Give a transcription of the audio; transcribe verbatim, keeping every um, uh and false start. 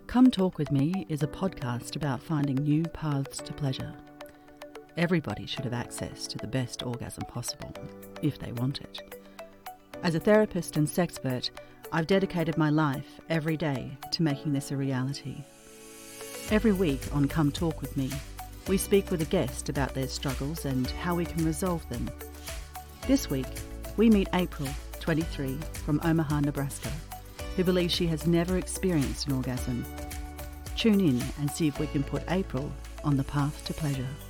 Come Talk With Me is a podcast about finding new paths to pleasure. Everybody should have access to the best orgasm possible, if they want it. As a therapist and sexpert, I've dedicated my life every day to making this a reality. Every week on Come Talk With Me, we speak with a guest about their struggles and how we can resolve them. This week, we meet April, twenty-three, from Omaha, Nebraska, who believes she has never experienced an orgasm. Tune in and see if we can put April on the path to pleasure.